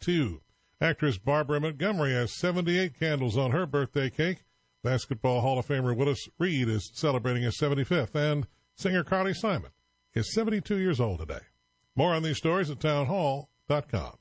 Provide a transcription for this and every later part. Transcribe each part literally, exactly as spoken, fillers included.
two. Actress Barbara Montgomery has seventy-eight candles on her birthday cake. Basketball Hall of Famer Willis Reed is celebrating his seventy-fifth. And singer Carly Simon is seventy-two years old today. More on these stories at town hall dot com.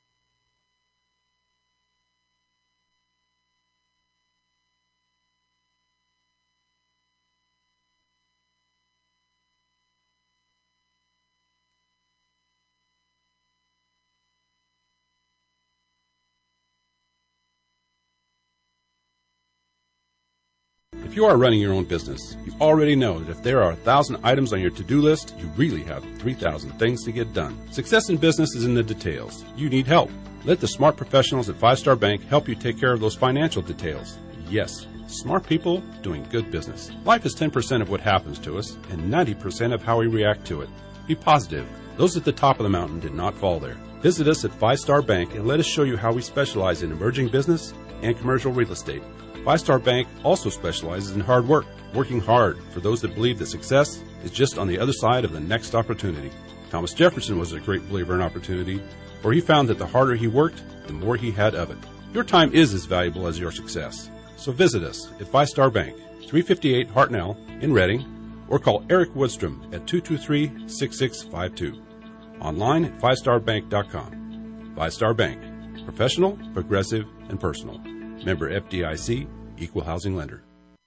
If you are running your own business, you already know that if there are a thousand items on your to-do list, you really have three thousand things to get done. Success in business is in the details. You need help. Let the smart professionals at Five Star Bank help you take care of those financial details. Yes, smart people doing good business. Life is ten percent of what happens to us and ninety percent of how we react to it. Be positive. Those at the top of the mountain did not fall there. Visit us at Five Star Bank and let us show you how we specialize in emerging business and commercial real estate. Five Star Bank also specializes in hard work, working hard for those that believe that success is just on the other side of the next opportunity. Thomas Jefferson was a great believer in opportunity, for he found that the harder he worked, the more he had of it. Your time is as valuable as your success. So visit us at Five Star Bank, three fifty-eight Hartnell in Reading, or call Eric Woodstrom at two two three, six six five two. Online at five star bank dot com. Five Star Bank. Professional, progressive, and personal. Member F D I C, Equal Housing Lender.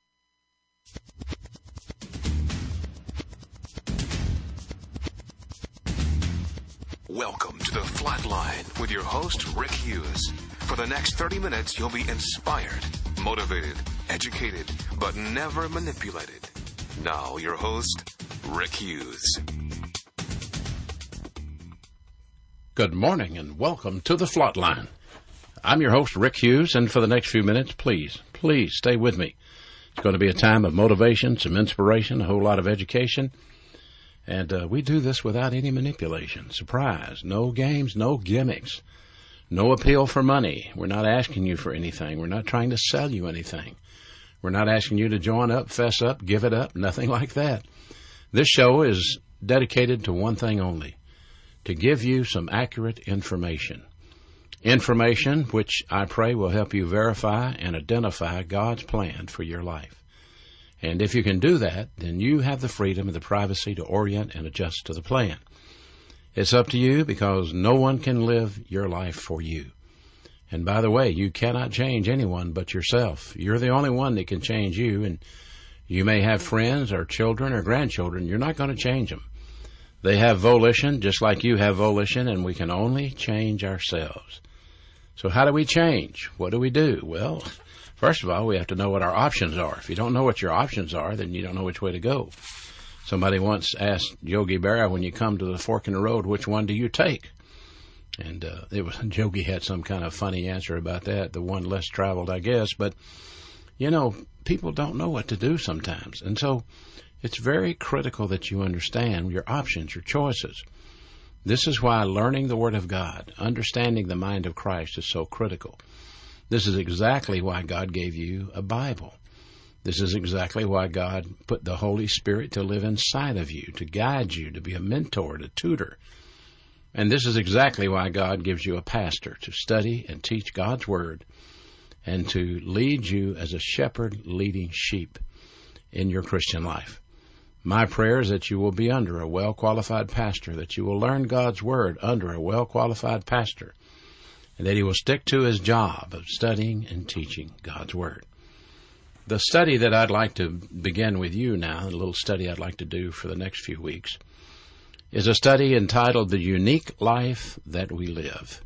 Welcome to the Flatline with your host, Rick Hughes. For the next thirty minutes, you'll be inspired, motivated, educated, but never manipulated. Now, your host, Rick Hughes. Good morning and welcome to the Flatline. I'm your host, Rick Hughes, and for the next few minutes, please, please stay with me. It's going to be a time of motivation, some inspiration, a whole lot of education, and uh, we do this without any manipulation. Surprise, no games, no gimmicks, no appeal for money. We're not asking you for anything. We're not trying to sell you anything. We're not asking you to join up, fess up, give it up, nothing like that. This show is dedicated to one thing only, to give you some accurate information. Information which I pray will help you verify and identify God's plan for your life. And if you can do that, then you have the freedom and the privacy to orient and adjust to the plan. It's up to you because no one can live your life for you. And by the way, you cannot change anyone but yourself. You're the only one that can change you, and you may have friends or children or grandchildren. You're not going to change them. They have volition just like you have volition, and we can only change ourselves. So how do we change? What do we do? Well, first of all, we have to know what our options are. If you don't know what your options are, then you don't know which way to go. Somebody once asked Yogi Berra, when you come to the fork in the road, which one do you take? And uh, it was Yogi had some kind of funny answer about that, the one less traveled, I guess. But, you know, people don't know what to do sometimes. And so it's very critical that you understand your options, your choices. This is why learning the Word of God, understanding the mind of Christ is so critical. This is exactly why God gave you a Bible. This is exactly why God put the Holy Spirit to live inside of you, to guide you, to be a mentor, to tutor. And this is exactly why God gives you a pastor to study and teach God's Word and to lead you as a shepherd leading sheep in your Christian life. My prayer is that you will be under a well-qualified pastor, that you will learn God's Word under a well-qualified pastor, and that he will stick to his job of studying and teaching God's Word. The study that I'd like to begin with you now, the little study I'd like to do for the next few weeks, is a study entitled The Unique Life That We Live.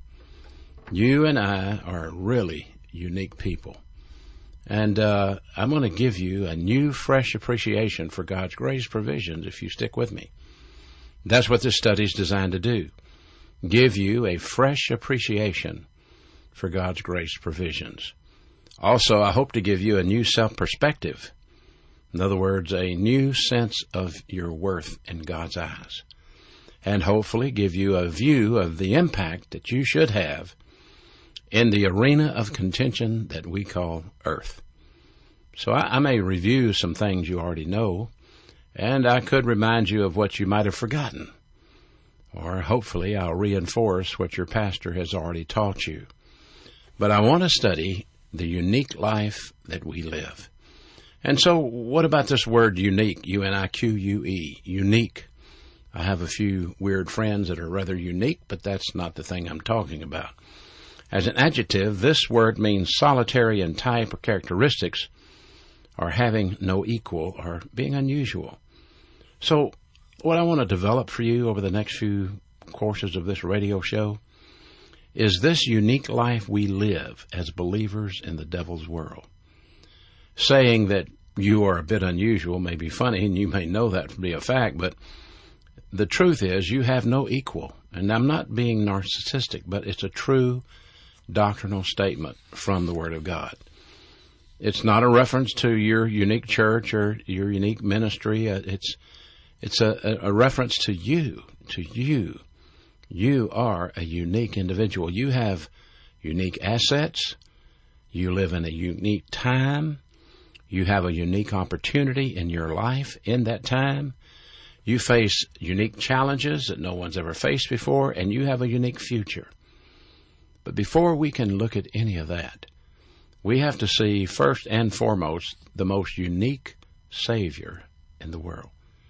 You and I are really unique people. And uh, I'm going to give you a new, fresh appreciation for God's grace provisions if you stick with me. That's what this study is designed to do. Give you a fresh appreciation for God's grace provisions. Also, I hope to give you a new self-perspective. In other words, a new sense of your worth in God's eyes. And hopefully give you a view of the impact that you should have in the arena of contention that we call earth. So I, I may review some things you already know, and I could remind you of what you might have forgotten. or hopefully I'll reinforce what your pastor has already taught you. But I want to study the unique life that we live. And so what about this word unique, U N I Q U E, unique? I have a few weird friends that are rather unique, but that's not the thing I'm talking about. As an adjective, this word means solitary in type or characteristics, or having no equal, or being unusual. So what I want to develop for you over the next few courses of this radio show is this unique life we live as believers in the devil's world. Saying that you are a bit unusual may be funny, and you may know that to be a fact, but the truth is you have no equal. And I'm not being narcissistic, but it's a true doctrinal statement from the Word of God. It's not a reference to your unique church or your unique ministry. It's it's a, a reference to you, to you. You are a unique individual. You have unique assets. You live in a unique time. You have a unique opportunity in your life in that time. You face unique challenges that no one's ever faced before, and you have a unique future. But before we can look at any of that, we have to see first and foremost the most unique Savior in the world.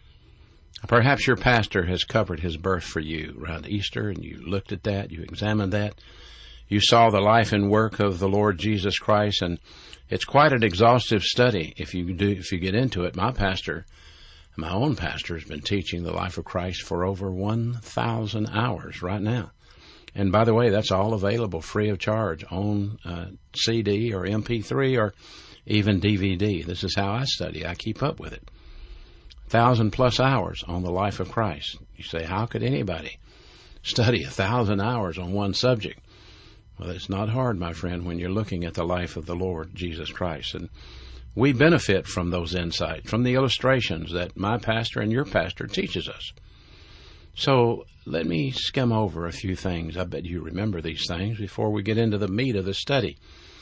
Perhaps your pastor has covered his birth for you around Easter, and you looked at that, you examined that. You saw the life and work of the Lord Jesus Christ, and it's quite an exhaustive study if you do, if you get into it. My pastor, my own pastor, has been teaching the life of Christ for over one thousand hours right now. And by the way, that's all available free of charge on uh, C D or M P three or even D V D. This is how I study. I keep up with it. Thousand plus hours on the life of Christ. You say, how could anybody study a thousand hours on one subject? Well, it's not hard, my friend, when you're looking at the life of the Lord Jesus Christ. And we benefit from those insights, from the illustrations that my pastor and your pastor teaches us. So let me skim over a few things. I bet you remember these things before we get into the meat of the study.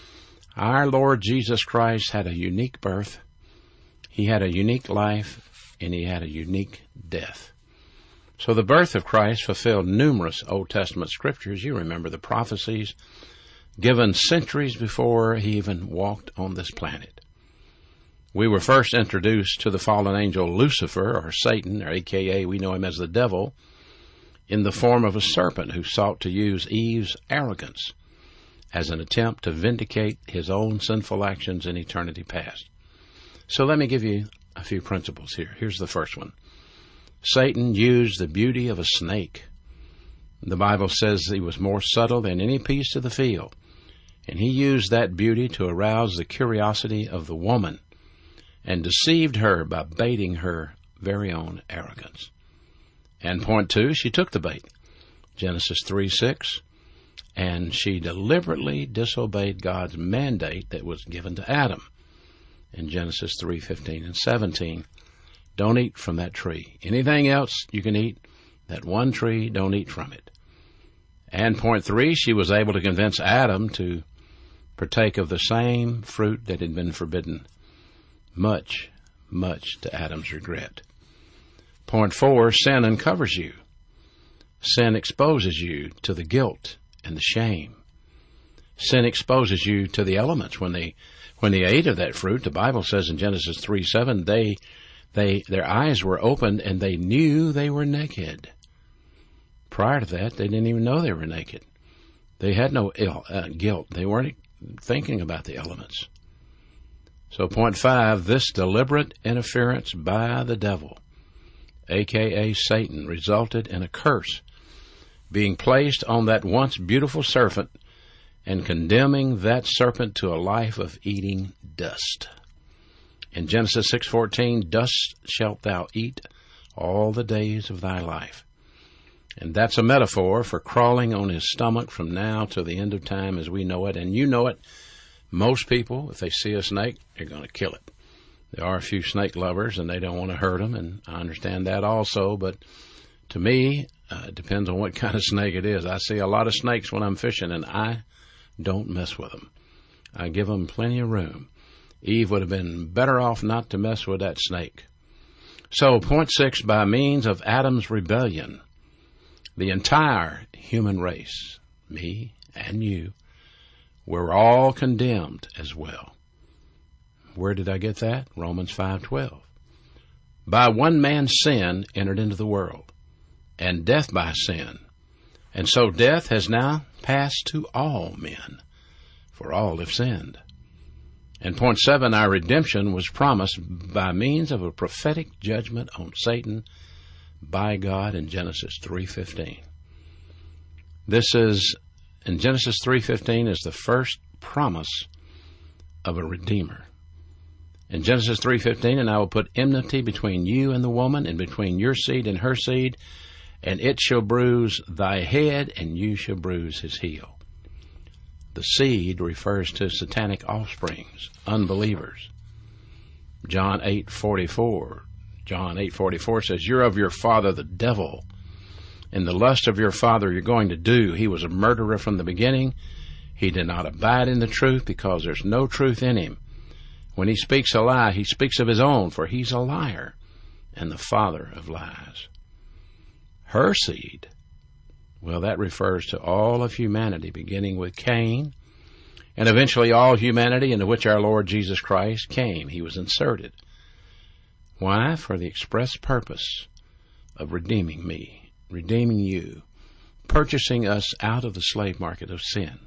Our Lord Jesus Christ had a unique birth. He had a unique life, and he had a unique death. So the birth of Christ fulfilled numerous Old Testament scriptures. You remember the prophecies given centuries before he even walked on this planet. We were first introduced to the fallen angel Lucifer, or Satan, or A K A we know him as the devil, in the form of a serpent who sought to use Eve's arrogance as an attempt to vindicate his own sinful actions in eternity past. So let me give you a few principles here. Here's the first one. Satan used the beauty of a snake. The Bible says he was more subtle than any beast of the field, and he used that beauty to arouse the curiosity of the woman and deceived her by baiting her very own arrogance. And point two, she took the bait. Genesis three six, and she deliberately disobeyed God's mandate that was given to Adam. In Genesis three fifteen and seventeen, don't eat from that tree. Anything else you can eat, that one tree, don't eat from it. And point three, she was able to convince Adam to partake of the same fruit that had been forbidden, much, much to Adam's regret. Point four, sin uncovers you. Sin exposes you to the guilt and the shame. Sin exposes you to the elements. When they when they ate of that fruit, the Bible says in Genesis three seven, they they their eyes were opened and they knew they were naked. Prior to that, they didn't even know they were naked. They had no ill, uh, guilt. They weren't thinking about the elements. So point five, this deliberate interference by the devil, A K A Satan, resulted in a curse being placed on that once beautiful serpent and condemning that serpent to a life of eating dust. In Genesis six fourteen, dust shalt thou eat all the days of thy life. And that's a metaphor for crawling on his stomach from now to the end of time as we know it. And you know it. Most people, if they see a snake, they're going to kill it. There are a few snake lovers, and they don't want to hurt them, and I understand that also. But to me, uh, it depends on what kind of snake it is. I see a lot of snakes when I'm fishing, and I don't mess with them. I give them plenty of room. Eve would have been better off not to mess with that snake. So, point six, by means of Adam's rebellion, the entire human race, me and you, we're all condemned as well. Where did I get that? Romans five twelve. By one man's sin entered into the world, and death by sin. And so death has now passed to all men, for all have sinned. And point seven, our redemption was promised by means of a prophetic judgment on Satan by God in Genesis three fifteen. This is, in Genesis three fifteen, is the first promise of a Redeemer. In Genesis three fifteen, and I will put enmity between you and the woman, and between your seed and her seed, and it shall bruise thy head, and you shall bruise his heel. The seed refers to satanic offsprings, unbelievers. John eight forty-four. John eight forty-four says, you're of your father the devil, and the lust of your father you're going to do. He was a murderer from the beginning. He did not abide in the truth, because there's no truth in him. When he speaks a lie, he speaks of his own, for he's a liar and the father of lies. Her seed, well, that refers to all of humanity, beginning with Cain, and eventually all humanity into which our Lord Jesus Christ came. He was inserted. Why? For the express purpose of redeeming me, redeeming you, purchasing us out of the slave market of sin.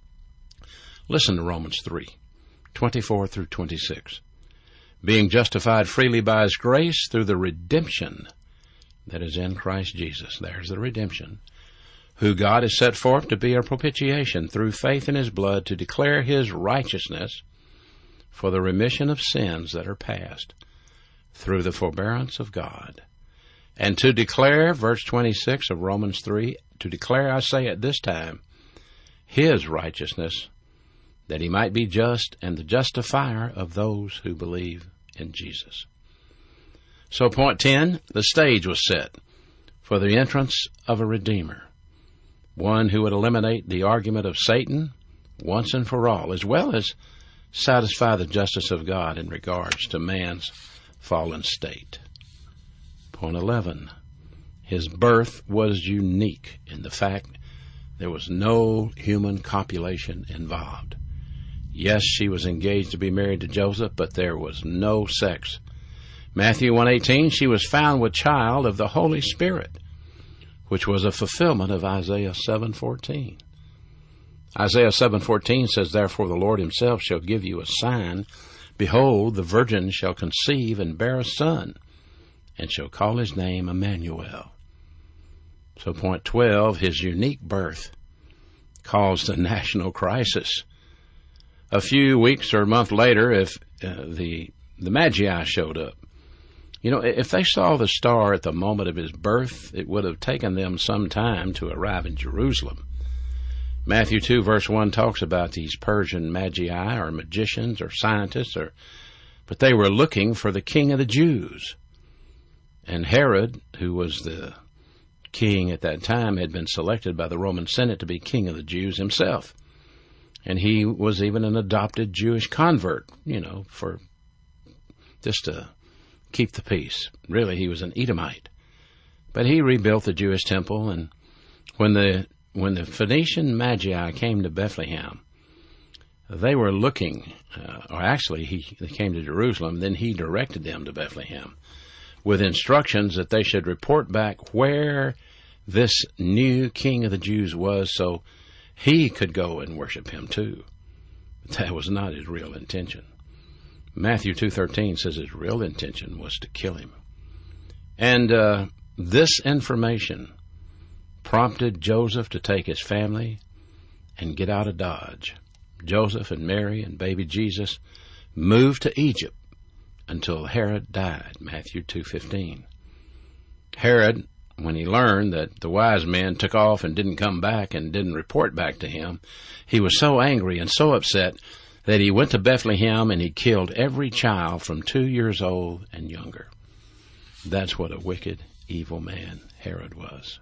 Listen to Romans three. twenty-four through twenty-six. Being justified freely by his grace through the redemption that is in Christ Jesus. There's the redemption. Who God has set forth to be our propitiation through faith in his blood, to declare his righteousness for the remission of sins that are past through the forbearance of God. And to declare, verse twenty-six of Romans three, to declare, I say at this time, his righteousness, that he might be just and the justifier of those who believe in Jesus. So point ten, the stage was set for the entrance of a Redeemer, one who would eliminate the argument of Satan once and for all, as well as satisfy the justice of God in regards to man's fallen state. Point eleven, his birth was unique in the fact there was no human copulation involved. Yes, she was engaged to be married to Joseph, but there was no sex. Matthew one eighteen, she was found with child of the Holy Spirit, which was a fulfillment of Isaiah seven fourteen. Isaiah seven fourteen says, therefore the Lord himself shall give you a sign. Behold, the virgin shall conceive and bear a son, and shall call his name Emmanuel. So point twelve, his unique birth caused a national crisis. A few weeks or a month later, if uh, the the Magi showed up, you know, if they saw the star at the moment of his birth, it would have taken them some time to arrive in Jerusalem. Matthew two verse one talks about these Persian Magi, or magicians, or scientists, or but they were looking for the King of the Jews. And Herod, who was the king at that time, had been selected by the Roman Senate to be King of the Jews himself. And he was even an adopted Jewish convert, you know, for just to keep the peace. Really, he was an Edomite. But he rebuilt the Jewish temple, and when the when the Phoenician Magi came to Bethlehem, they were looking, uh, or actually he they came to Jerusalem, then he directed them to Bethlehem with instructions that they should report back where this new King of the Jews was, so he could go and worship him too. But that was not his real intention. Matthew two thirteen says his real intention was to kill him. And uh, this information prompted Joseph to take his family and get out of Dodge. Joseph and Mary and baby Jesus moved to Egypt until Herod died, Matthew two fifteen. Herod, when he learned that the wise men took off and didn't come back and didn't report back to him, he was so angry and so upset that he went to Bethlehem and he killed every child from two years old and younger. That's what a wicked, evil man Herod was.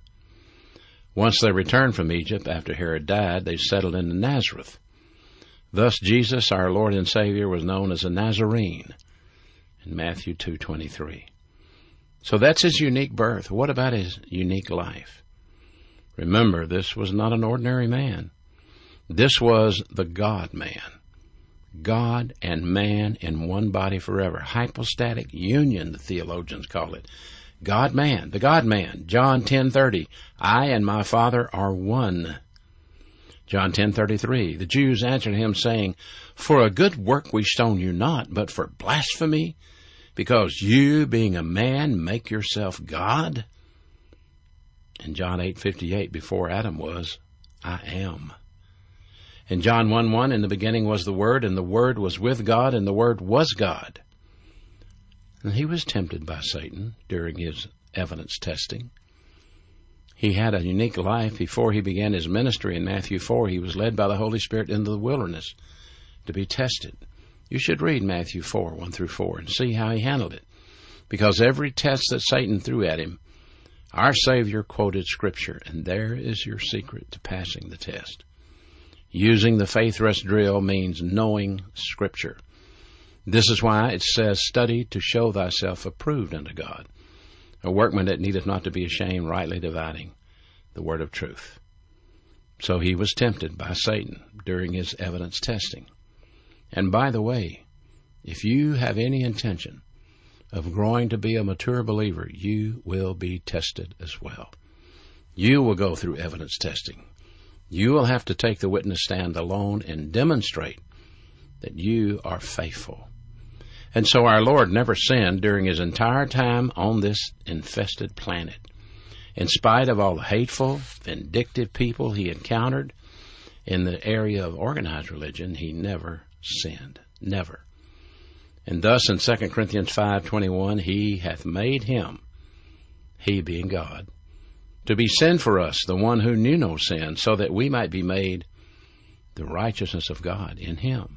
Once they returned from Egypt after Herod died, they settled into Nazareth. Thus Jesus, our Lord and Savior, was known as a Nazarene in Matthew two twenty-three. So that's his unique birth. What about his unique life? Remember, this was not an ordinary man. This was the God-man. God and man in one body forever. Hypostatic union, the theologians call it. God-man, the God-man. John ten thirty, I and my Father are one. John ten thirty-three, the Jews answered him, saying, For a good work we stone you not, but for blasphemy, because you, being a man, make yourself God. In John eight fifty-eight, before Adam was, I am. In John one one, in the beginning was the Word, and the Word was with God, and the Word was God. And he was tempted by Satan during his evidence testing. He had a unique life before he began his ministry. In Matthew four, he was led by the Holy Spirit into the wilderness to be tested. You should read Matthew four, one through four, and see how he handled it. Because every test that Satan threw at him, our Savior quoted Scripture, and there is your secret to passing the test. Using the faith rest drill means knowing Scripture. This is why it says, Study to show thyself approved unto God, a workman that needeth not to be ashamed, rightly dividing the word of truth. So he was tempted by Satan during his evidence testing. And by the way, if you have any intention of growing to be a mature believer, you will be tested as well. You will go through evidence testing. You will have to take the witness stand alone and demonstrate that you are faithful. And so our Lord never sinned during his entire time on this infested planet. In spite of all the hateful, vindictive people he encountered in the area of organized religion, he never sinned. Never. And thus in Second Corinthians five twenty-one, he hath made him, he being God, to be sin for us, the one who knew no sin, so that we might be made the righteousness of God in him.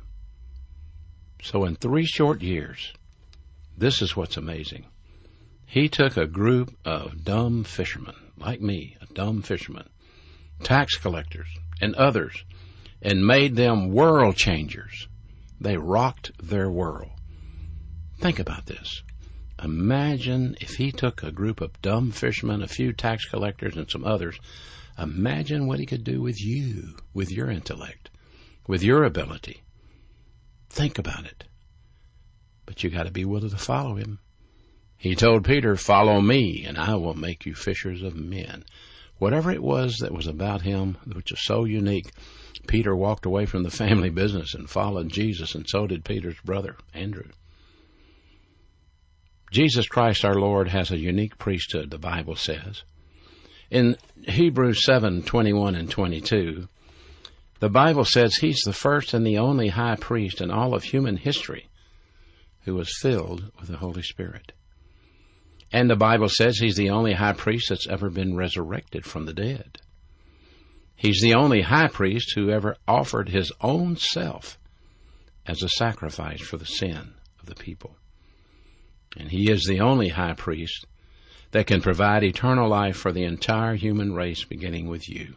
So in three short years, this is what's amazing. He took a group of dumb fishermen, like me, a dumb fisherman, tax collectors, and others, and made them world changers. They rocked their world. Think about this. Imagine if he took a group of dumb fishermen, a few tax collectors, and some others. Imagine what he could do with you, with your intellect, with your ability. Think about it. But you got to be willing to follow him. He told Peter, Follow me, and I will make you fishers of men. Whatever it was that was about him, which is so unique, Peter walked away from the family business and followed Jesus, and so did Peter's brother, Andrew. Jesus Christ our Lord has a unique priesthood, the Bible says. In Hebrews seven twenty-one and twenty-two, the Bible says he's the first and the only high priest in all of human history who was filled with the Holy Spirit. And the Bible says he's the only high priest that's ever been resurrected from the dead. He's the only high priest who ever offered his own self as a sacrifice for the sin of the people. And he is the only high priest that can provide eternal life for the entire human race, beginning with you.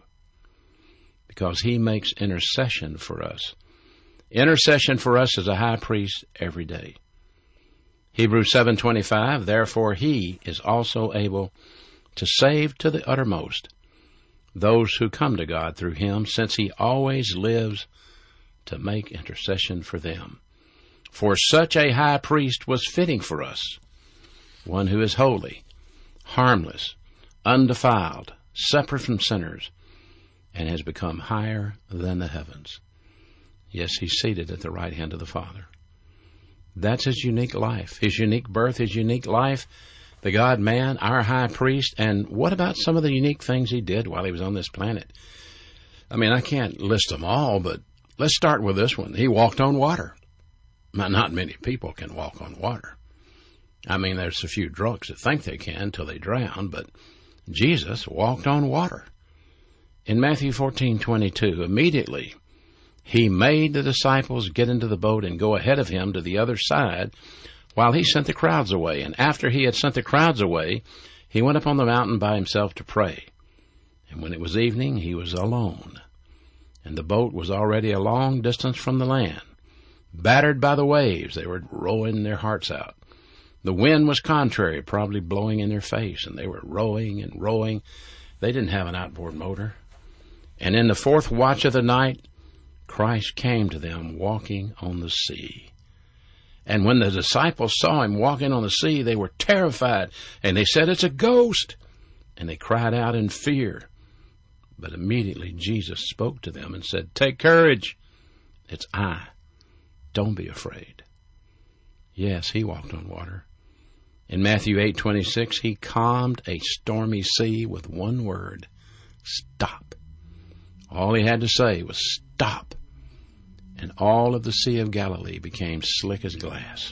Because he makes intercession for us. Intercession for us as a high priest every day. Hebrews seven twenty-five, Therefore he is also able to save to the uttermost those who come to God through him, since he always lives to make intercession for them. For such a high priest was fitting for us, one who is holy, harmless, undefiled, separate from sinners, and has become higher than the heavens. Yes, he's seated at the right hand of the Father. That's his unique life, his unique birth, his unique life, the God-man, our high priest. And what about some of the unique things he did while he was on this planet? I mean, I can't list them all, but let's start with this one. He walked on water. Now, not many people can walk on water. I mean, there's a few drunks that think they can till they drown, but Jesus walked on water. In Matthew fourteen twenty-two, immediately he made the disciples get into the boat and go ahead of him to the other side while he sent the crowds away. And after he had sent the crowds away, he went up on the mountain by himself to pray. And when it was evening, he was alone. And the boat was already a long distance from the land. Battered by the waves, they were rowing their hearts out. The wind was contrary, probably blowing in their face, and they were rowing and rowing. They didn't have an outboard motor. And in the fourth watch of the night, Christ came to them walking on the sea. And when the disciples saw him walking on the sea, they were terrified, and they said, "It's a ghost!" And they cried out in fear. But immediately Jesus spoke to them and said, "Take courage. It's I. Don't be afraid." Yes, he walked on water. In Matthew eight twenty-six, he calmed a stormy sea with one word: stop. All he had to say was stop. And all of the Sea of Galilee became slick as glass.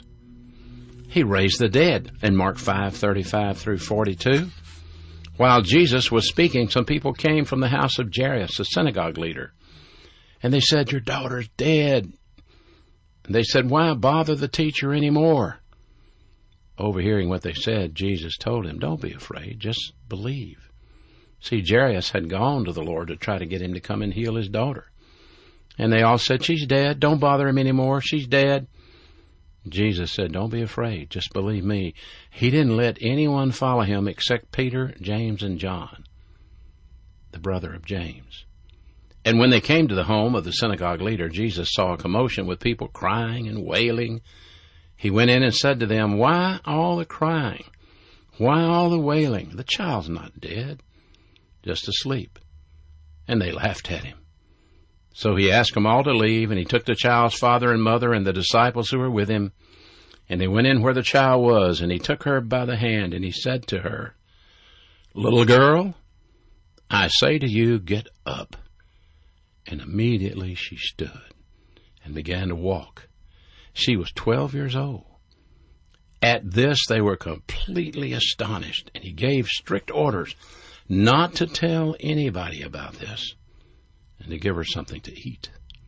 He raised the dead in Mark five thirty-five through forty-two. While Jesus was speaking, some people came from the house of Jairus, the synagogue leader. And they said, "Your daughter's dead." And they said, "Why bother the teacher anymore?" Overhearing what they said, Jesus told him, "Don't be afraid, just believe." See, Jairus had gone to the Lord to try to get him to come and heal his daughter. And they all said, "She's dead. Don't bother him anymore. She's dead." Jesus said, "Don't be afraid. Just believe me." He didn't let anyone follow him except Peter, James, and John, the brother of James. And when they came to the home of the synagogue leader, Jesus saw a commotion with people crying and wailing. He went in and said to them, "Why all the crying? Why all the wailing? The child's not dead, just asleep." And they laughed at him. So he asked them all to leave, and he took the child's father and mother and the disciples who were with him, and they went in where the child was, and he took her by the hand, and he said to her, "Little girl, I say to you, get up." And immediately she stood and began to walk. She was twelve years old. At this they were completely astonished, and he gave strict orders not to tell anybody about this, and to give her something to eat.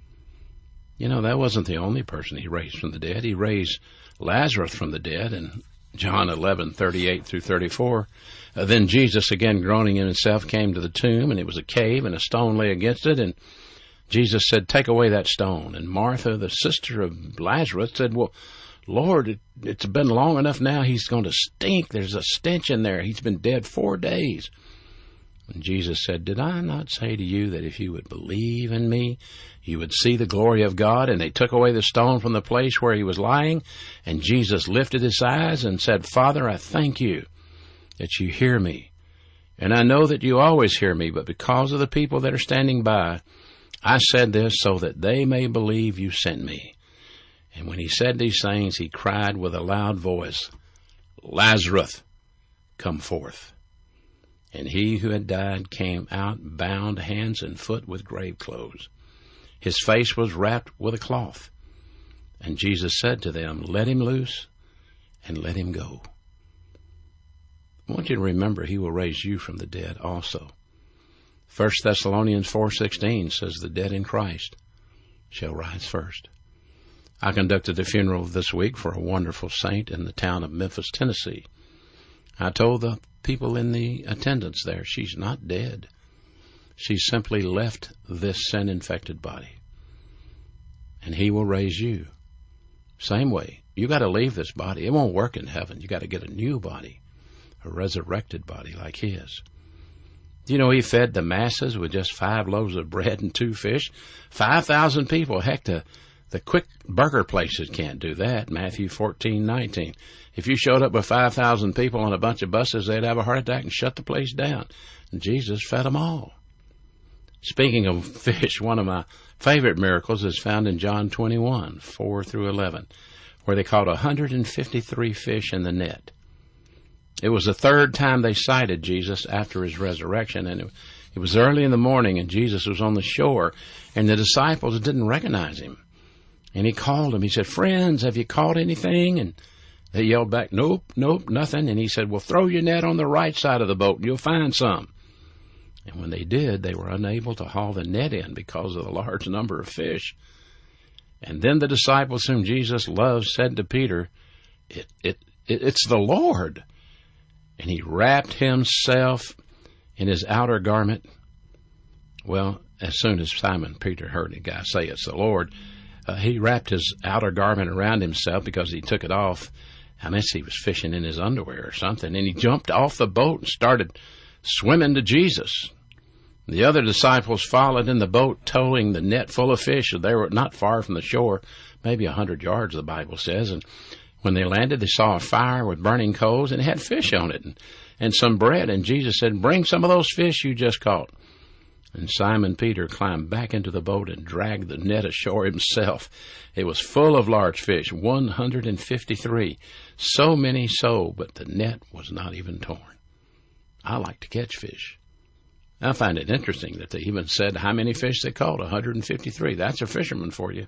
You know, that wasn't the only person he raised from the dead. He raised Lazarus from the dead in John eleven thirty-eight through thirty-four. Uh, then Jesus, again groaning in himself, came to the tomb, and it was a cave, and a stone lay against it, and Jesus said, "Take away that stone." And Martha, the sister of Lazarus, said, "Well, Lord, it, it's been long enough now. He's going to stink. There's a stench in there. He's been dead four days. And Jesus said, "Did I not say to you that if you would believe in me, you would see the glory of God?" And they took away the stone from the place where he was lying. And Jesus lifted his eyes and said, "Father, I thank you that you hear me. And I know that you always hear me, but because of the people that are standing by, I said this so that they may believe you sent me." And when he said these things, he cried with a loud voice, "Lazarus, come forth." And he who had died came out, bound hands and foot with grave clothes. His face was wrapped with a cloth. And Jesus said to them, "Let him loose and let him go." I want you to remember he will raise you from the dead also. First Thessalonians four sixteen says the dead in Christ shall rise first. I conducted a funeral this week for a wonderful saint in the town of Memphis, Tennessee. I told the people in the attendance there, she's not dead. She simply left this sin-infected body. And he will raise you. Same way. You got to leave this body. It won't work in heaven. You got to get a new body, a resurrected body like his. You know, he fed the masses with just five loaves of bread and two fish. Five thousand people. Heck, the, the quick burger places can't do that. Matthew fourteen nineteen. If you showed up with five thousand people on a bunch of buses, they'd have a heart attack and shut the place down. And Jesus fed them all. Speaking of fish, one of my favorite miracles is found in John twenty-one, four through eleven, where they caught one hundred fifty-three fish in the net. It was the third time they sighted Jesus after his resurrection, and it, it was early in the morning, and Jesus was on the shore, and the disciples didn't recognize him. And he called them. He said, "Friends, have you caught anything?" And they yelled back, "Nope, nope, nothing." And he said, "Well, throw your net on the right side of the boat, and you'll find some." And when they did, they were unable to haul the net in because of the large number of fish. And then the disciples whom Jesus loved said to Peter, it, it, it, it's the Lord." And he wrapped himself in his outer garment. Well, as soon as Simon Peter heard the guy say it's the Lord, uh, he wrapped his outer garment around himself because he took it off. I guess he was fishing in his underwear or something. And he jumped off the boat and started swimming to Jesus. The other disciples followed in the boat, towing the net full of fish. They were not far from the shore, maybe a hundred yards, the Bible says. And when they landed, they saw a fire with burning coals, and it had fish on it and, and some bread. And Jesus said, "Bring some of those fish you just caught." And Simon Peter climbed back into the boat and dragged the net ashore himself. It was full of large fish, one hundred fifty-three. So many so, but the net was not even torn. I like to catch fish. I find it interesting that they even said how many fish they caught, one hundred fifty-three. That's a fisherman for you.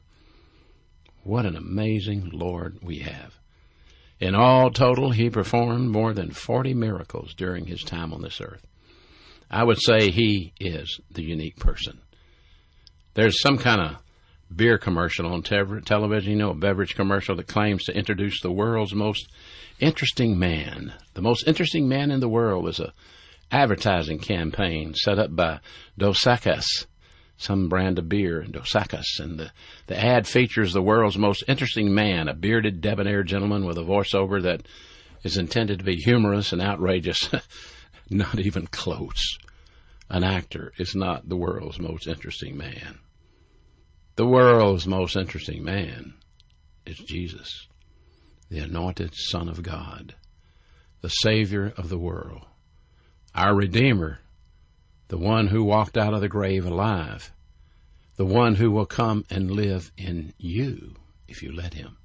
What an amazing Lord we have. In all total, he performed more than forty miracles during his time on this earth. I would say he is the unique person. There's some kind of beer commercial on te- television, you know, a beverage commercial that claims to introduce the world's most interesting man. The most interesting man in the world is a advertising campaign set up by Dos Equis, some brand of beer, Dos Equis, and the, the ad features the world's most interesting man, a bearded, debonair gentleman with a voiceover that is intended to be humorous and outrageous. Not even close. An actor is not the world's most interesting man. The world's most interesting man is Jesus, the anointed Son of God, the Savior of the world, our Redeemer, the one who walked out of the grave alive, the one who will come and live in you if you let him.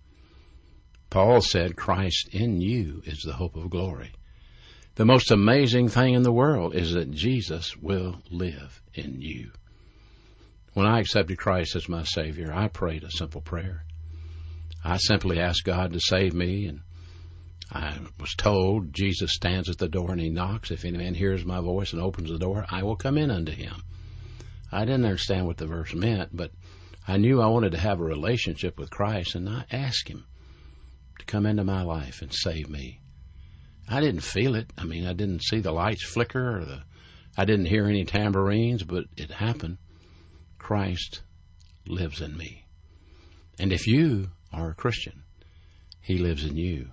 Paul said, "Christ in you is the hope of glory." The most amazing thing in the world is that Jesus will live in you. When I accepted Christ as my Savior, I prayed a simple prayer. I simply asked God to save me, and I was told Jesus stands at the door and he knocks. If any man hears my voice and opens the door, I will come in unto him. I didn't understand what the verse meant, but I knew I wanted to have a relationship with Christ, and I asked him to come into my life and save me. I didn't feel it. I mean, I didn't see the lights flicker, or the, I didn't hear any tambourines, but it happened. Christ lives in me. And if you are a Christian, he lives in you.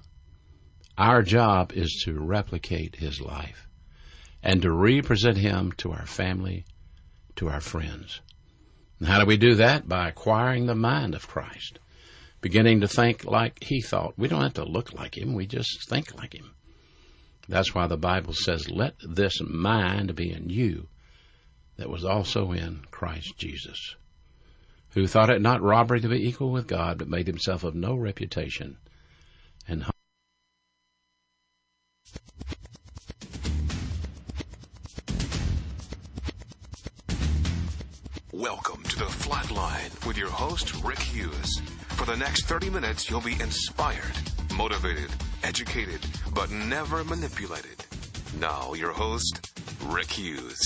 Our job is to replicate his life and to represent him to our family, to our friends. And how do we do that? By acquiring the mind of Christ, beginning to think like he thought. We don't have to look like him. We just think like him. That's why the Bible says, "Let this mind be in you that was also in Christ Jesus, who thought it not robbery to be equal with God, but made himself of no reputation." And Welcome to the Flatline with your host, Rick Hughes. For the next thirty minutes, you'll be inspired, motivated, educated, but never manipulated. Now, your host, Rick Hughes.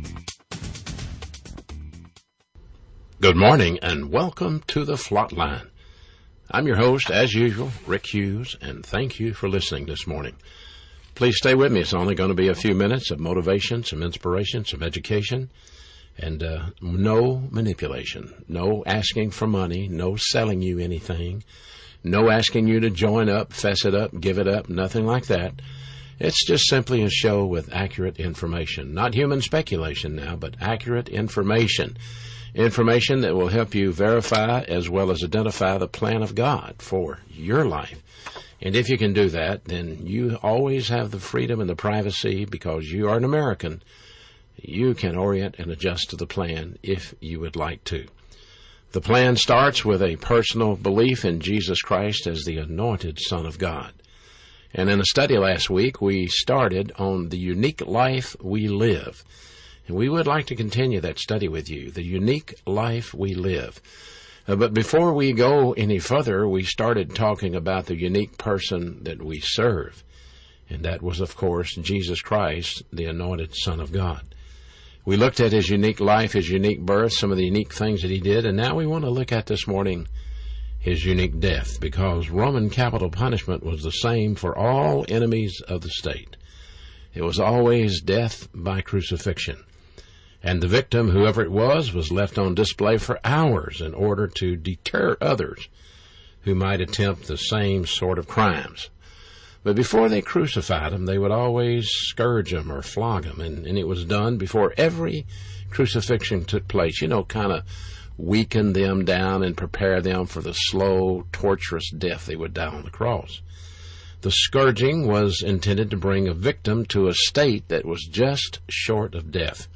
good morning and welcome to the Flatline. I'm your host, as usual, Rick Hughes, and thank you for listening this morning. Please stay with me. It's only going to be a few minutes of motivation, some inspiration, some education, and uh, no manipulation, no asking for money, no selling you anything, no asking you to join up, fess it up, give it up, nothing like that. It's just simply a show with accurate information. Not human speculation now, but accurate information. Information that will help you verify as well as identify the plan of God for your life. And if you can do that, then you always have the freedom and the privacy, because you are an American. You can orient and adjust to the plan if you would like to. The plan starts with a personal belief in Jesus Christ as the anointed Son of God. And in a study last week, we started on the unique life we live. And we would like to continue that study with you, the unique life we live. Uh, but before we go any further, we started talking about the unique person that we serve. And that was, of course, Jesus Christ, the anointed Son of God. We looked at his unique life, his unique birth, some of the unique things that he did, and now we want to look at this morning his unique death, because Roman capital punishment was the same for all enemies of the state. It was always death by crucifixion. And the victim, whoever it was, was left on display for hours in order to deter others who might attempt the same sort of crimes. But before they crucified him, they would always scourge him or flog him, and, and it was done before every crucifixion took place. You know, kind of weaken them down and prepare them for the slow, torturous death they would die on the cross. The scourging was intended to bring a victim to a state that was just short of death.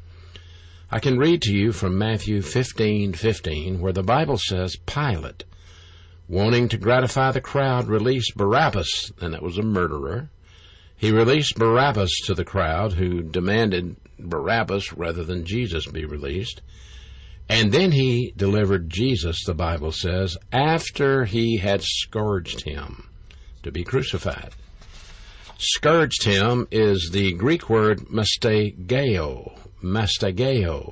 I can read to you from Matthew fifteen fifteen, where the Bible says, Pilate, wanting to gratify the crowd, released Barabbas, and that was a murderer. He released Barabbas to the crowd, who demanded Barabbas rather than Jesus be released. And then he delivered Jesus, the Bible says, after he had scourged him to be crucified. Scourged him is the Greek word mastageo, mastageo,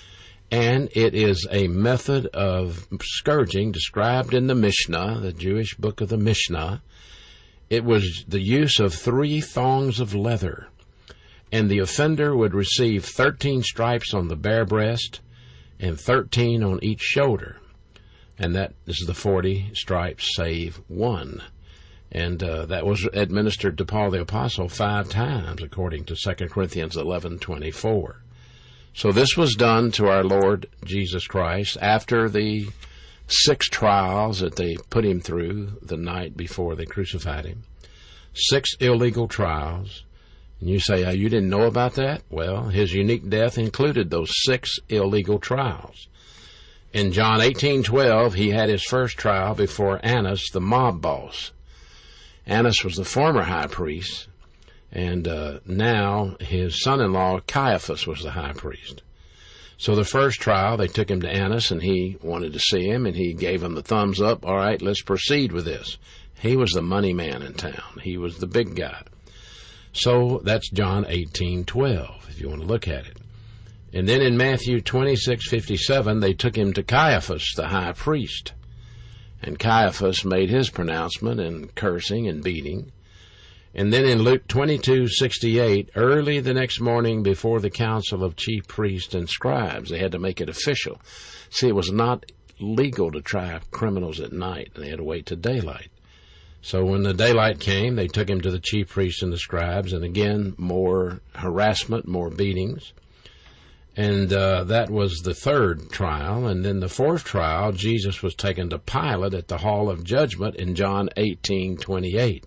and it is a method of scourging described in the Mishnah, the Jewish book of the Mishnah. It was the use of three thongs of leather, and the offender would receive thirteen stripes on the bare breast and thirteen on each shoulder, and that is the forty stripes save one. And uh, that was administered to Paul the Apostle five times, according to Second Corinthians eleven twenty-four. So this was done to our Lord Jesus Christ after the six trials that they put him through the night before they crucified him. Six illegal trials. And you say, oh, you didn't know about that? Well, his unique death included those six illegal trials. In John eighteen twelve, he had his first trial before Annas, the mob boss. Annas was the former high priest, and uh, now his son-in-law Caiaphas was the high priest. So the first trial, they took him to Annas, and he wanted to see him, and he gave him the thumbs up. All right, let's proceed with this. He was the money man in town. He was the big guy. So that's John eighteen twelve, if you want to look at it. And then in Matthew twenty-six fifty-seven, they took him to Caiaphas, the high priest. And Caiaphas made his pronouncement in cursing and beating. And then in Luke twenty-two sixty-eight, early the next morning before the council of chief priests and scribes, they had to make it official. See, it was not legal to try criminals at night. They had to wait till daylight. So when the daylight came, they took him to the chief priests and the scribes, and again, more harassment, more beatings. And uh, that was the third trial. And then the fourth trial, Jesus was taken to Pilate at the Hall of Judgment in John eighteen twenty-eight.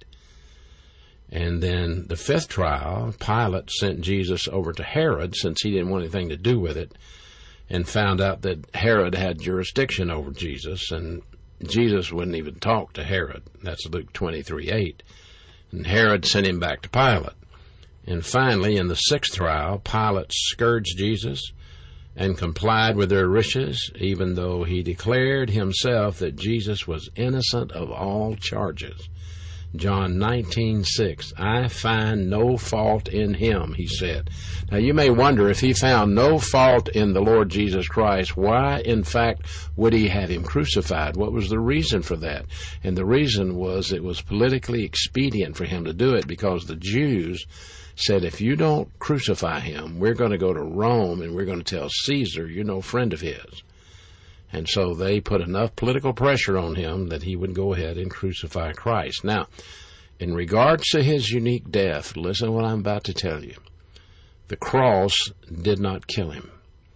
And then the fifth trial, Pilate sent Jesus over to Herod, since he didn't want anything to do with it, and found out that Herod had jurisdiction over Jesus, and Jesus wouldn't even talk to Herod. That's Luke twenty-three eight. And Herod sent him back to Pilate. And finally, in the sixth trial, Pilate scourged Jesus and complied with their wishes, even though he declared himself that Jesus was innocent of all charges. John nineteen six, I find no fault in him, he said. Now you may wonder, if he found no fault in the Lord Jesus Christ, why in fact would he have him crucified? What was the reason for that? And the reason was it was politically expedient for him to do it, because the Jews said, if you don't crucify him, we're going to go to Rome and we're going to tell Caesar you're no friend of his. And so they put enough political pressure on him that he would go ahead and crucify Christ. Now, in regards to his unique death, listen to what I'm about to tell you. The cross did not kill him.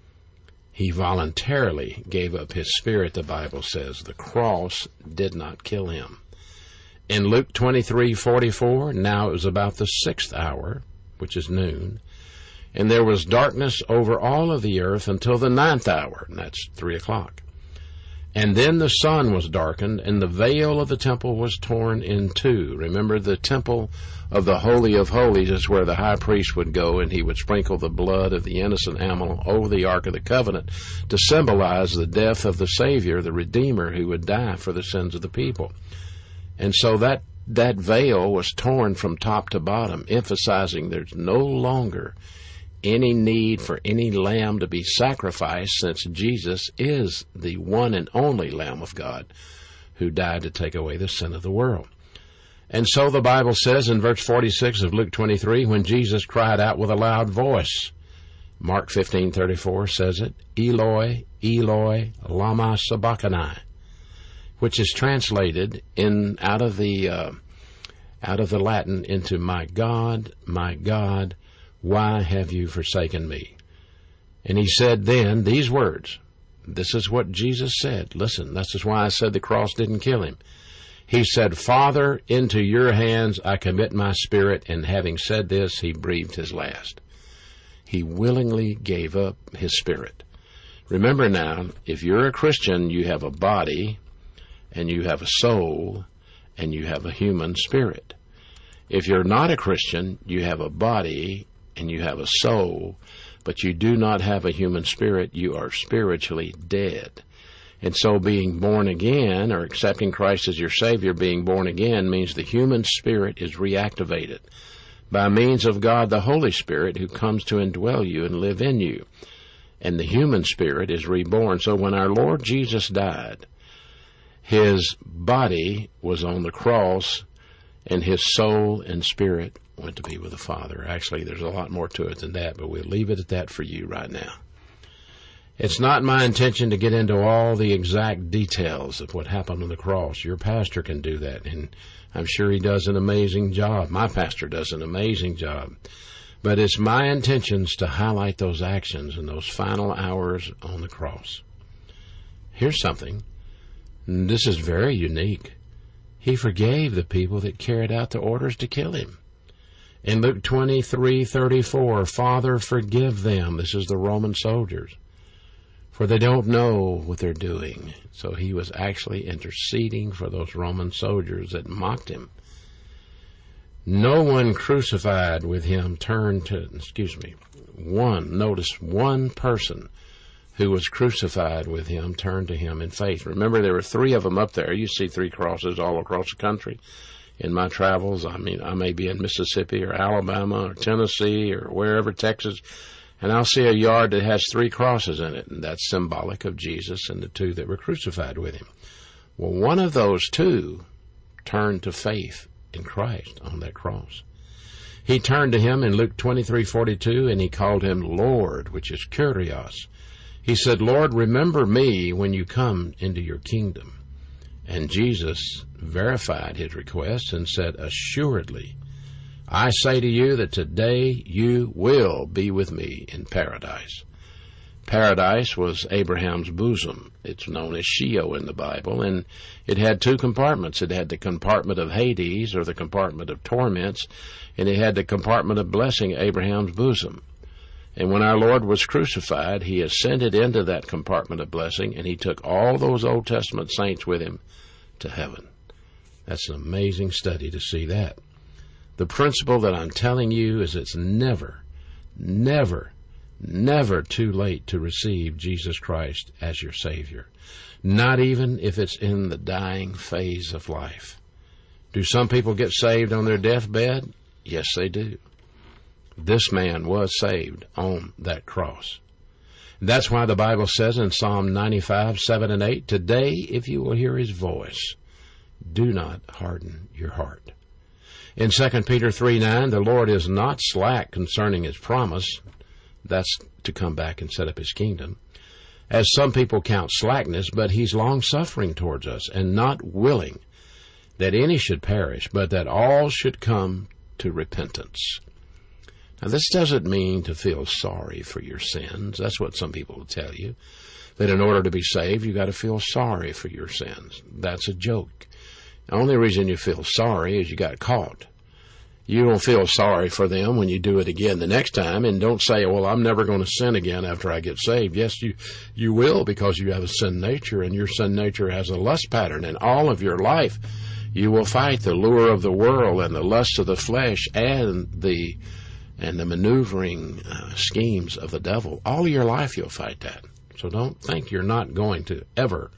He voluntarily gave up his spirit, the Bible says. The cross did not kill him. In Luke twenty-three forty-four, now it was about the sixth hour, which is noon, and there was darkness over all of the earth until the ninth hour, and that's three o'clock. And then the sun was darkened, and the veil of the temple was torn in two. Remember, the temple of the Holy of Holies is where the high priest would go, and he would sprinkle the blood of the innocent animal over the Ark of the Covenant to symbolize the death of the Savior, the Redeemer, who would die for the sins of the people. And so that that veil was torn from top to bottom, emphasizing there's no longer any need for any lamb to be sacrificed, since Jesus is the one and only Lamb of God who died to take away the sin of the world. And so the Bible says in verse forty-six of Luke twenty-three, when Jesus cried out with a loud voice, Mark fifteen thirty-four says it, Eloi, Eloi, lama sabachthani, which is translated in out of the uh, out of the Latin into my God, my God, why have you forsaken me? And he said then these words. This is what Jesus said. Listen, this is why I said the cross didn't kill him. He said, Father, into your hands I commit my spirit. And having said this, he breathed his last. He willingly gave up his spirit. Remember now, if you're a Christian, you have a body, and you have a soul, and you have a human spirit. If you're not a Christian, you have a body, and you have a soul, but you do not have a human spirit. You are spiritually dead. And so being born again, or accepting Christ as your Savior, being born again, means the human spirit is reactivated by means of God the Holy Spirit, who comes to indwell you and live in you. And the human spirit is reborn. So when our Lord Jesus died, his body was on the cross, and his soul and spirit went to be with the Father. Actually, there's a lot more to it than that, but we'll leave it at that for you right now. It's not my intention to get into all the exact details of what happened on the cross. Your pastor can do that, and I'm sure he does an amazing job. My pastor does an amazing job. But it's my intentions to highlight those actions in those final hours on the cross. Here's something. This is very unique. He forgave the people that carried out the orders to kill him. In Luke twenty-three thirty-four, Father, forgive them. This is the Roman soldiers, for they don't know what they're doing. So he was actually interceding for those Roman soldiers that mocked him. No one crucified with him turned to, excuse me, one, notice one person who was crucified with him turned to him in faith. Remember, there were three of them up there. You see three crosses all across the country. In my travels, I mean, I may be in Mississippi or Alabama or Tennessee or wherever, Texas, and I'll see a yard that has three crosses in it, and that's symbolic of Jesus and the two that were crucified with him. Well, one of those two turned to faith in Christ on that cross. He turned to him in Luke twenty-three forty-two, and he called him Lord, which is Kyrios. He said, Lord, remember me when you come into your kingdom. And Jesus verified his request and said, assuredly, I say to you that today you will be with me in paradise. Paradise was Abraham's bosom. It's known as Sheol in the Bible, and it had two compartments. It had the compartment of Hades, or the compartment of torments, and it had the compartment of blessing, Abraham's bosom. And when our Lord was crucified, he ascended into that compartment of blessing, and he took all those Old Testament saints with him to heaven. That's an amazing study to see that. The principle that I'm telling you is it's never, never, never too late to receive Jesus Christ as your Savior, not even if it's in the dying phase of life. Do some people get saved on their deathbed? Yes, they do. This man was saved on that cross. That's why the Bible says in Psalm ninety-five, seven and eight, today, if you will hear his voice, do not harden your heart. In Second Peter three nine, the Lord is not slack concerning his promise. That's to come back and set up his kingdom, as some people count slackness, but he's long-suffering towards us, and not willing that any should perish, but that all should come to repentance. Now, this doesn't mean to feel sorry for your sins. That's what some people will tell you, that in order to be saved, you got to feel sorry for your sins. That's a joke. The only reason you feel sorry is you got caught. You don't feel sorry for them when you do it again the next time, and don't say, well, I'm never going to sin again after I get saved. Yes, you, you will, because you have a sin nature, and your sin nature has a lust pattern. And all of your life, you will fight the lure of the world and the lust of the flesh and the and the maneuvering uh, schemes of the devil. All of your life you'll fight that. So don't think you're not going to ever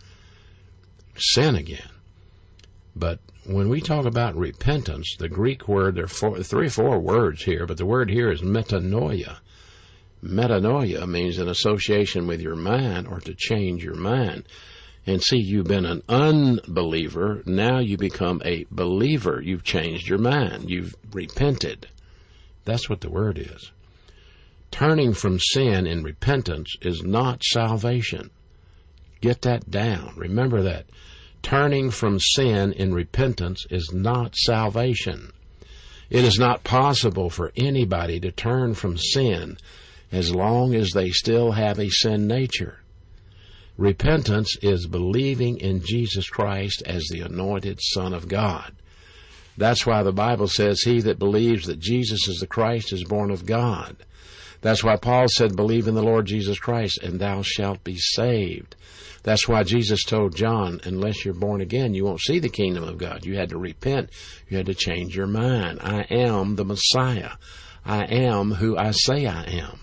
sin again. But when we talk about repentance, the Greek word, there are four, three or four words here, but the word here is metanoia. Metanoia means an association with your mind, or to change your mind. And see, you've been an unbeliever. Now you become a believer. You've changed your mind. You've repented. That's what the word is. Turning from sin in repentance is not salvation. Get that down. Remember that. turning from sin in repentance is not salvation. It is not possible for anybody to turn from sin as long as they still have a sin nature. Repentance is believing in Jesus Christ as the anointed Son of God. That's why the Bible says, he that believes that Jesus is the Christ is born of God. That's why Paul said, believe in the Lord Jesus Christ, and thou shalt be saved. That's why Jesus told John, unless you're born again, you won't see the kingdom of God. You had to repent. You had to change your mind. I am the Messiah. I am who I say I am.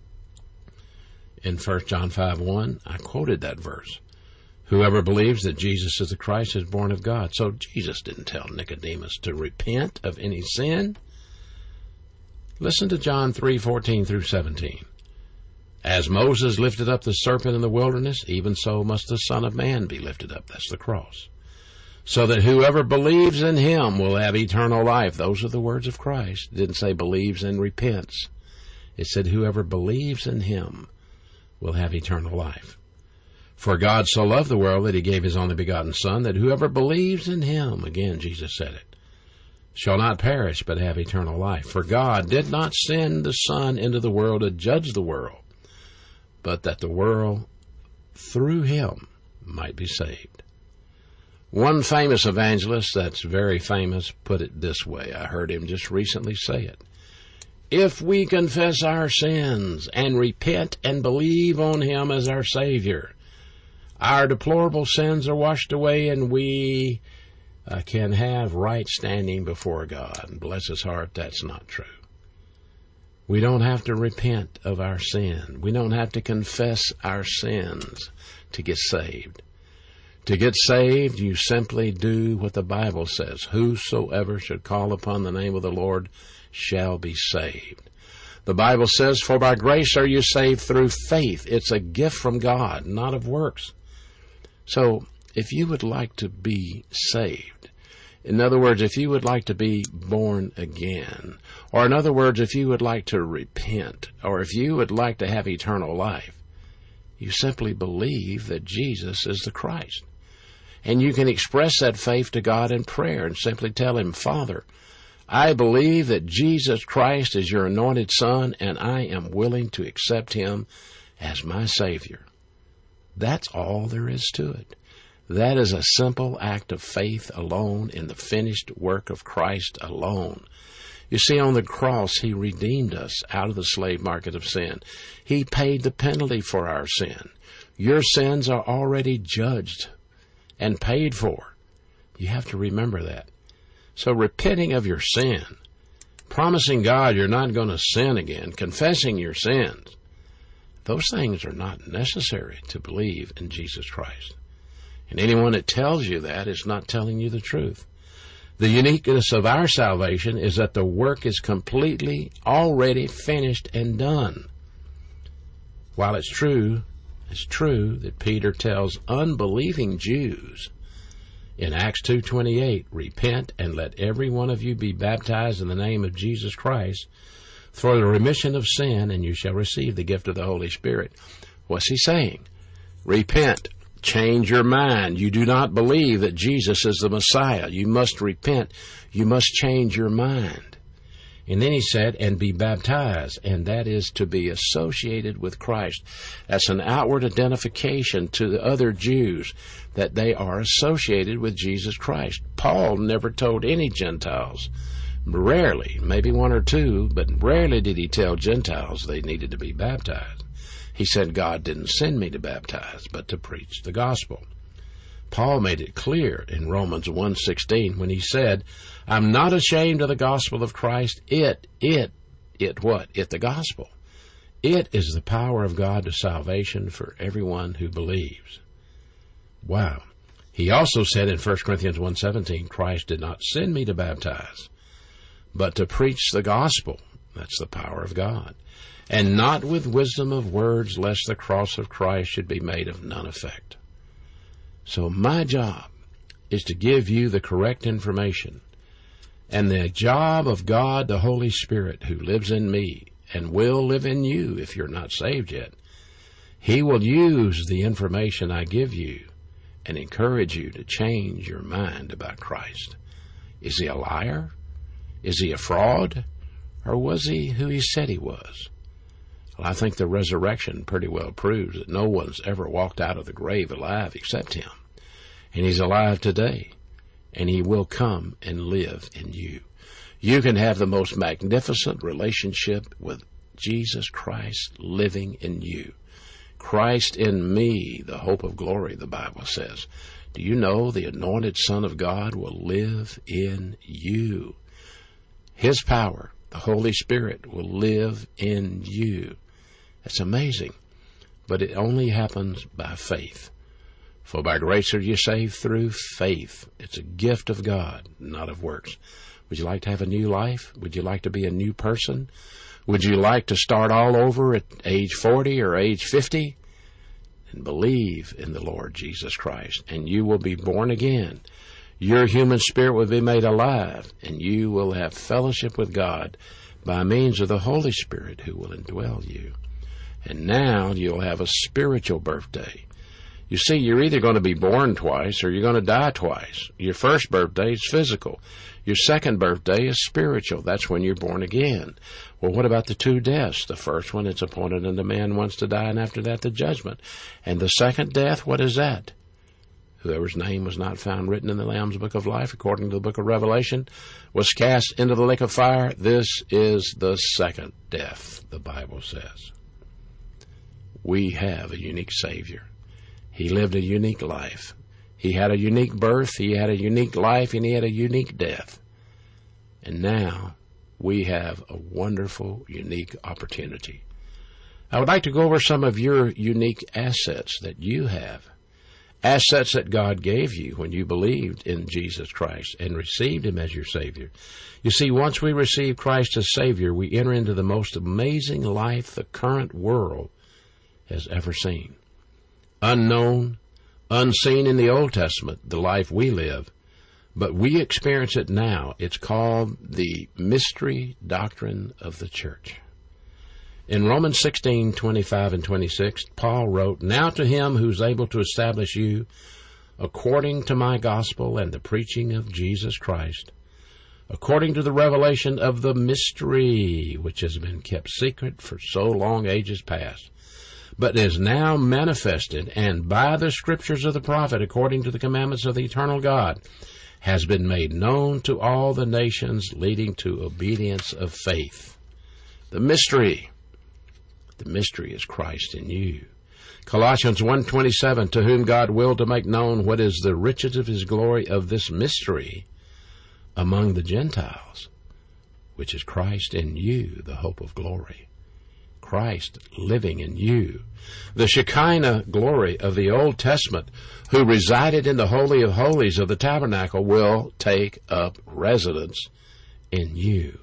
In First John five one, I quoted that verse. Whoever believes that Jesus is the Christ is born of God. So Jesus didn't tell Nicodemus to repent of any sin. Listen to John three fourteen through seventeen. As Moses lifted up the serpent in the wilderness, even so must the Son of Man be lifted up. That's the cross. So that whoever believes in him will have eternal life. Those are the words of Christ. It didn't say believes and repents. It said whoever believes in him will have eternal life. For God so loved the world that he gave his only begotten Son, that whoever believes in him, again Jesus said it, shall not perish but have eternal life. For God did not send the Son into the world to judge the world, but that the world through him might be saved. One famous evangelist that's very famous put it this way. I heard him just recently say it. If we confess our sins and repent and believe on him as our Savior, our deplorable sins are washed away and we uh, can have right standing before God. And bless his heart, that's not true. We don't have to repent of our sin. We don't have to confess our sins to get saved. To get saved, you simply do what the Bible says. Whosoever should call upon the name of the Lord shall be saved. The Bible says, for by grace are you saved through faith. It's a gift from God, not of works. So, if you would like to be saved, in other words, if you would like to be born again, or in other words, if you would like to repent, or if you would like to have eternal life, you simply believe that Jesus is the Christ. And you can express that faith to God in prayer and simply tell him, Father, I believe that Jesus Christ is your anointed Son, and I am willing to accept him as my Savior. That's all there is to it. That is a simple act of faith alone in the finished work of Christ alone. You see, on the cross, he redeemed us out of the slave market of sin. He paid the penalty for our sin. Your sins are already judged and paid for. You have to remember that. So repenting of your sin, promising God you're not going to sin again, confessing your sins, those things are not necessary to believe in Jesus Christ. And anyone that tells you that is not telling you the truth. The uniqueness of our salvation is that the work is completely already finished and done. While it's true, it's true that Peter tells unbelieving Jews in Acts two twenty-eight, repent and let every one of you be baptized in the name of Jesus Christ for the remission of sin, and you shall receive the gift of the Holy Spirit. What's he saying? Repent. Change your mind. You do not believe that Jesus is the Messiah. You must repent. You must change your mind. And then he said, and be baptized, and that is to be associated with Christ. That's an outward identification to the other Jews that they are associated with Jesus Christ. Paul never told any Gentiles, rarely, maybe one or two, but rarely did he tell Gentiles they needed to be baptized. He said, God didn't send me to baptize, but to preach the gospel. Paul made it clear in Romans one sixteen when he said, I'm not ashamed of the gospel of Christ. It, it, it what? It the gospel. It is the power of God to salvation for everyone who believes. Wow. He also said in First Corinthians one seventeen, Christ did not send me to baptize, but to preach the gospel. That's the power of God. And not with wisdom of words, lest the cross of Christ should be made of none effect. So my job is to give you the correct information. And the job of God, the Holy Spirit, who lives in me and will live in you if you're not saved yet, he will use the information I give you and encourage you to change your mind about Christ. Is he a liar? Is he a fraud? Or was he who he said he was? Well, I think the resurrection pretty well proves that no one's ever walked out of the grave alive except him. And he's alive today, and he will come and live in you. You can have the most magnificent relationship with Jesus Christ living in you. Christ in me, the hope of glory, the Bible says. Do you know the anointed Son of God will live in you? His power, the Holy Spirit, will live in you. That's amazing. But it only happens by faith. For by grace are you saved through faith. It's a gift of God, not of works. Would you like to have a new life? Would you like to be a new person? Would you like to start all over at age forty or age fifty? And believe in the Lord Jesus Christ, and you will be born again. Your human spirit will be made alive, and you will have fellowship with God by means of the Holy Spirit who will indwell you. And now you'll have a spiritual birthday. You see, you're either going to be born twice or you're going to die twice. Your first birthday is physical. Your second birthday is spiritual. That's when you're born again. Well, what about the two deaths? The first one, it's appointed unto man once to die, and after that the judgment. And the second death, what is that? Whoever's name was not found written in the Lamb's book of life, according to the book of Revelation, was cast into the lake of fire. This is the second death, the Bible says. We have a unique Savior. He lived a unique life. He had a unique birth, he had a unique life, and he had a unique death. And now we have a wonderful, unique opportunity. I would like to go over some of your unique assets that you have. Assets that God gave you when you believed in Jesus Christ and received him as your Savior. You see, once we receive Christ as Savior, we enter into the most amazing life the current world has ever seen. Unknown, unseen in the Old Testament, the life we live, but we experience it now. It's called the mystery doctrine of the church. In Romans sixteen, twenty-five and twenty-six, Paul wrote, "Now to him who's able to establish you according to my gospel and the preaching of Jesus Christ, according to the revelation of the mystery which has been kept secret for so long ages past, but is now manifested, and by the scriptures of the prophet, according to the commandments of the eternal God, has been made known to all the nations, leading to obedience of faith." The mystery. The mystery is Christ in you. Colossians one twenty-seven, "To whom God willed to make known what is the riches of his glory of this mystery among the Gentiles, which is Christ in you, the hope of glory." Christ living in you. The Shekinah glory of the Old Testament, who resided in the Holy of Holies of the tabernacle, will take up residence in you.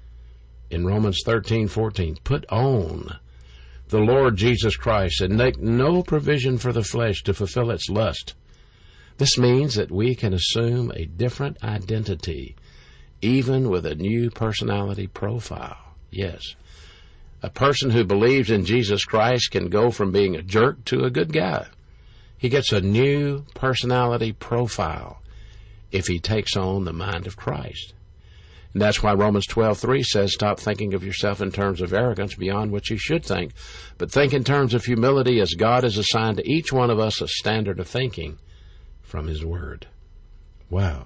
In Romans thirteen fourteen, "Put on the Lord Jesus Christ and make no provision for the flesh to fulfill its lust." This means that we can assume a different identity, even with a new personality profile. Yes. A person who believes in Jesus Christ can go from being a jerk to a good guy. He gets a new personality profile if he takes on the mind of Christ. And that's why Romans twelve three says, "Stop thinking of yourself in terms of arrogance beyond what you should think, but think in terms of humility as God has assigned to each one of us a standard of thinking from his word." Wow.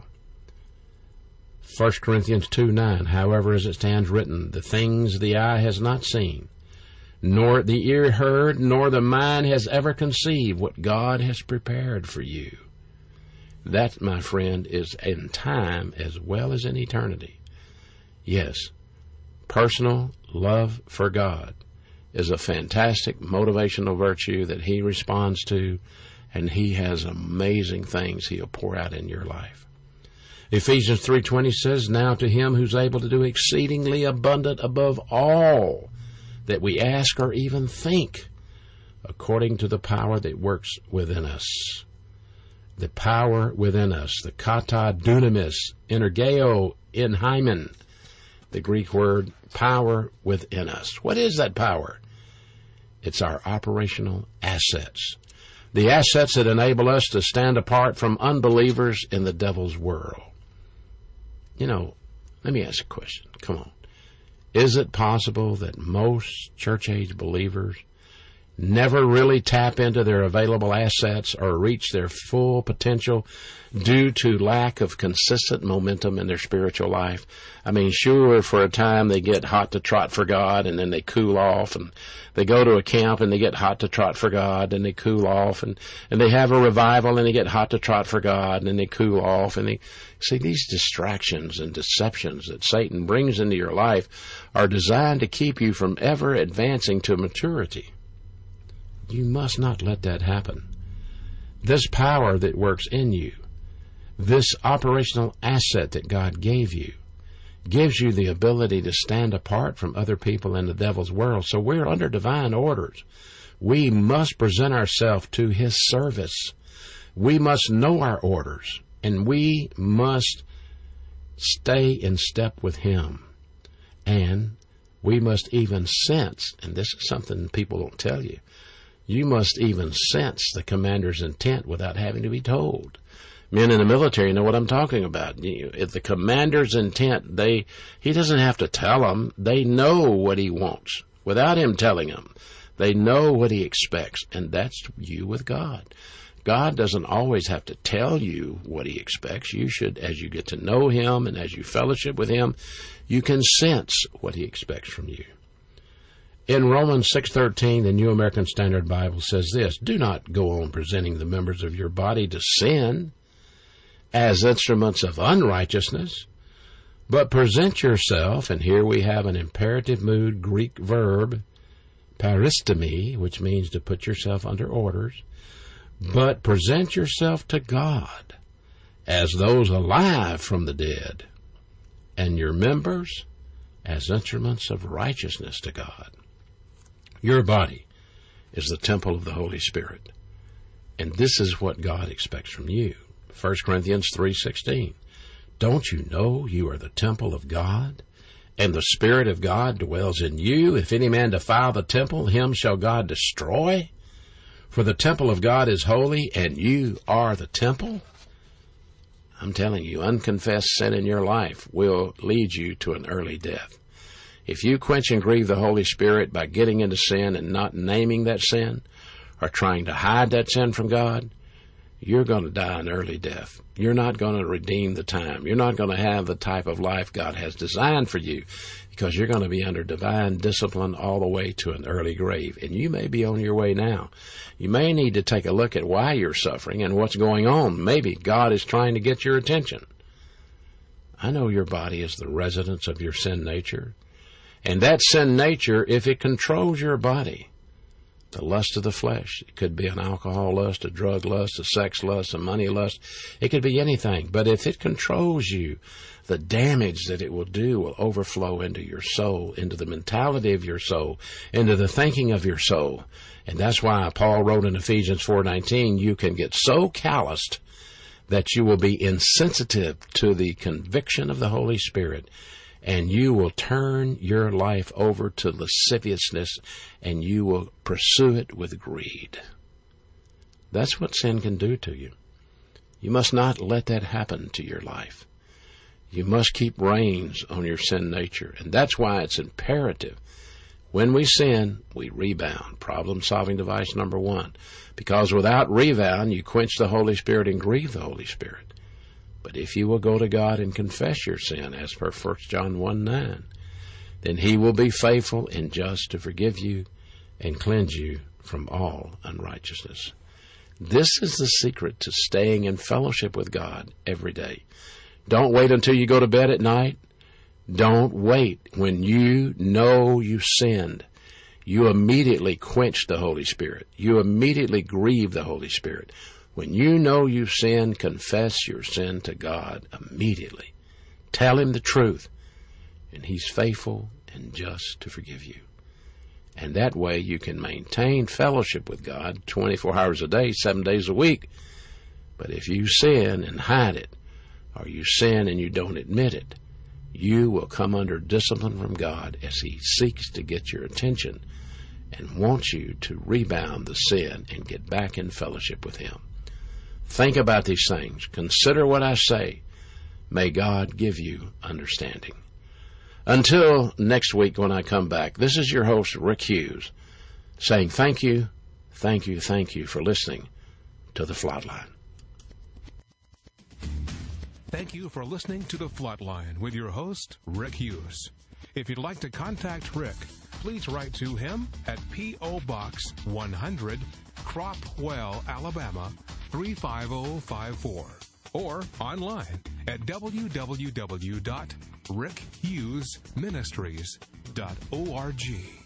First Corinthians two nine, "However, as it stands written, the things the eye has not seen, nor the ear heard, nor the mind has ever conceived what God has prepared for you." That, my friend, is in time as well as in eternity. Yes, personal love for God is a fantastic motivational virtue that he responds to, and he has amazing things he'll pour out in your life. Ephesians three twenty says, "Now to him who's able to do exceedingly abundant above all that we ask or even think, according to the power that works within us." The power within us, the kata dunamis, energeo in hymen, the Greek word power within us. What is that power? It's our operational assets. the assets that enable us to stand apart from unbelievers in the devil's world. You know, let me ask a question. Come on. Is it possible that most church-age believers never really tap into their available assets or reach their full potential due to lack of consistent momentum in their spiritual life? I mean, sure, for a time they get hot to trot for God, and then they cool off, and they go to a camp and they get hot to trot for God, and they cool off, and, and they have a revival and they get hot to trot for God, and then they cool off, and they see these distractions and deceptions that Satan brings into your life are designed to keep you from ever advancing to maturity. You must not let that happen. This power that works in you, this operational asset that God gave you, gives you the ability to stand apart from other people in the devil's world. So we're under divine orders. We must present ourselves to his service. We must know our orders, and we must stay in step with him. And we must even sense, and this is something people don't tell you, you must even sense the commander's intent without having to be told. Men in the military know what I'm talking about. If the commander's intent, they he doesn't have to tell them. They know what he wants without him telling them. They know what he expects, and that's you with God. God doesn't always have to tell you what he expects. You should, as you get to know him and as you fellowship with him, you can sense what he expects from you. In Romans six thirteen, the New American Standard Bible says this: do not go on presenting the members of your body to sin as instruments of unrighteousness, but present yourself, and here we have an imperative mood Greek verb, paristemi, which means to put yourself under orders, but present yourself to God as those alive from the dead, and your members as instruments of righteousness to God. Your body is the temple of the Holy Spirit, and this is what God expects from you. First Corinthians three sixteen. Don't you know you are the temple of God, and the Spirit of God dwells in you? If any man defile the temple, him shall God destroy. For the temple of God is holy, and you are the temple. I'm telling you, unconfessed sin in your life will lead you to an early death. If you quench and grieve the Holy Spirit by getting into sin and not naming that sin, or trying to hide that sin from God, you're going to die an early death. You're not going to redeem the time. You're not going to have the type of life God has designed for you, because you're going to be under divine discipline all the way to an early grave. And you may be on your way now. You may need to take a look at why you're suffering and what's going on. Maybe God is trying to get your attention. I know your body is the residence of your sin nature. And that sin nature, if it controls your body, the lust of the flesh, it could be an alcohol lust, a drug lust, a sex lust, a money lust. It could be anything. But if it controls you, the damage that it will do will overflow into your soul, into the mentality of your soul, into the thinking of your soul. And that's why Paul wrote in Ephesians four nineteen, you can get so calloused that you will be insensitive to the conviction of the Holy Spirit, and you will turn your life over to lasciviousness, and you will pursue it with greed. That's what sin can do to you. You must not let that happen to your life. You must keep reins on your sin nature, and that's why it's imperative. When we sin, we rebound. Problem-solving device number one. Because without rebound, you quench the Holy Spirit and grieve the Holy Spirit. But if you will go to God and confess your sin, as per First John one nine, then he will be faithful and just to forgive you and cleanse you from all unrighteousness. This is the secret to staying in fellowship with God every day. Don't wait until you go to bed at night. Don't wait. When you know you sinned, you immediately quench the Holy Spirit. You immediately grieve the Holy Spirit. When you know you've sinned, confess your sin to God immediately. Tell him the truth, and he's faithful and just to forgive you. And that way you can maintain fellowship with God twenty-four hours a day, seven days a week. But if you sin and hide it, or you sin and you don't admit it, you will come under discipline from God as he seeks to get your attention and wants you to rebound the sin and get back in fellowship with Him. Think about these things. Consider what I say. May God give you understanding. Until next week when I come back, this is your host, Rick Hughes, saying thank you, thank you, thank you for listening to The Flatline. Thank you for listening to The Flatline with your host, Rick Hughes. If you'd like to contact Rick, please write to him at P O. Box one hundred, Cropwell, Alabama, three five zero five four, or online at w w w dot rick hughes ministries dot org.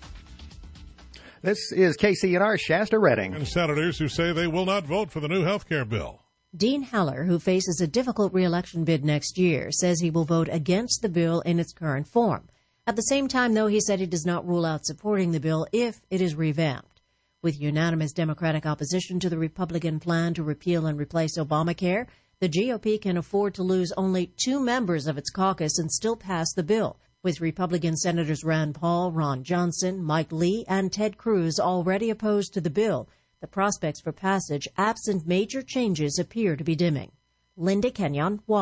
This is K C N R Shasta Redding. And senators who say they will not vote for the new health care bill. Dean Heller, who faces a difficult re-election bid next year, says he will vote against the bill in its current form. At the same time, though, he said he does not rule out supporting the bill if it is revamped. With unanimous Democratic opposition to the Republican plan to repeal and replace Obamacare, the G O P can afford to lose only two members of its caucus and still pass the bill, with Republican Senators Rand Paul, Ron Johnson, Mike Lee, and Ted Cruz already opposed to the bill. The prospects for passage, absent major changes, appear to be dimming. Linda Kenyon,